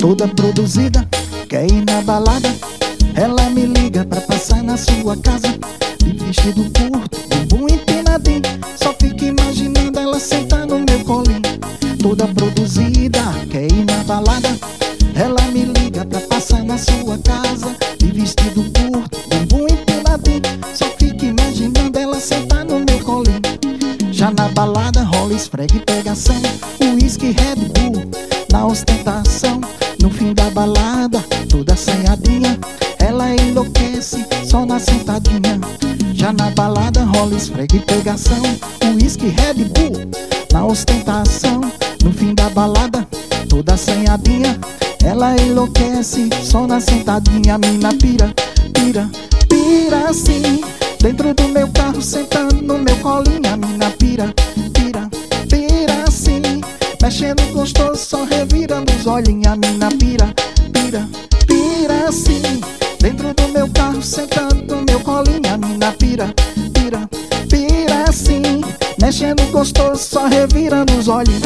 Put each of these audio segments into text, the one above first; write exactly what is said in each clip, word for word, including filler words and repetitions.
Toda produzida, quer ir na balada. Ela me liga pra passar na sua casa, de vestido curto, bumbum empinadinho. Só fico imaginando ela sentar no meu colinho. Toda produzida, quer ir na balada. Ela me liga pra passar na sua casa, de vestido curto, bumbum empinadinho. Só fico imaginando ela sentar no meu colinho. Já na balada rola esfrega e pegação, uísque, Red Bull, na ostentação. No fim da balada, toda assanhadinha, ela enlouquece só na sentadinha. Já na balada rola esfrega e pegação, uísque, Red Bull, na ostentação. No fim da balada, toda assanhadinha, ela enlouquece só na sentadinha. A mina pira, pira, pira assim, dentro do meu carro sentando no meu colinho. A mina pira, pira, pira assim, mexendo gostoso só revirando os olhinhos. A mina pira, pira, pira assim, dentro do meu carro sentando no meu colinho. A mina pira, pira, pira assim, mexendo gostoso só revirando os olhinhos.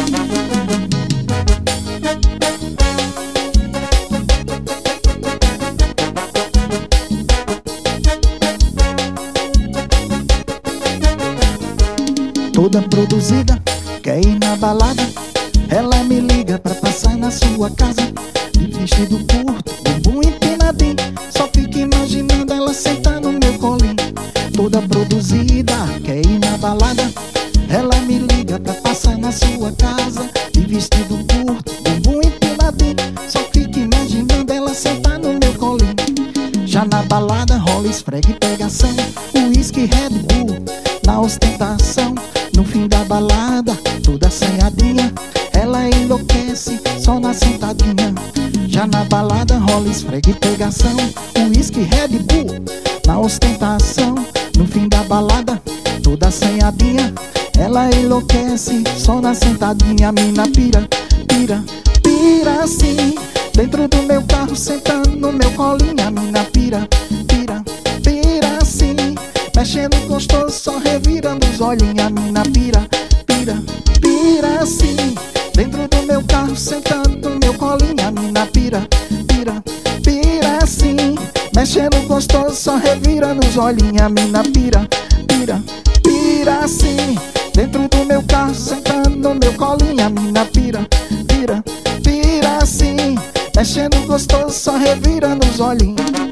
Toda produzida, quer ir na balada. Ela me liga pra passar na sua casa, de vestido curto, bumbum empinadinho. Só fico imaginando ela sentar no meu colinho. Toda produzida, quer ir na balada. Ela me liga pra passar na sua casa, de vestido curto, bumbum empinadinho. Só fico imaginando ela sentar no meu colinho. Já na balada rola esfrega e pegação, uísque, Red Bull, na ostentação. No fim da balada, toda assanhadinha, ela enlouquece só na sentadinha. Já na balada rola esfrega e pegação, uísque, Red Bull, na ostentação. No fim da balada, toda assanhadinha, ela enlouquece só na sentadinha. A mina pira, pira, pira assim, dentro do meu carro sentando no meu colinho. A mina pira, pira, pira assim, mexendo gostoso só revirando os olhinhos. A mina pira, pira, pira assim, dentro do meu carro sentando no meu colinho. A mina pira, pira, pira assim, mexendo gostoso só revirando os olhinhos. A mina pira, pira, pira assim, dentro do meu carro sentando no meu colinho. A mina pira, pira, pira assim, mexendo gostoso só revirando os olhinhos.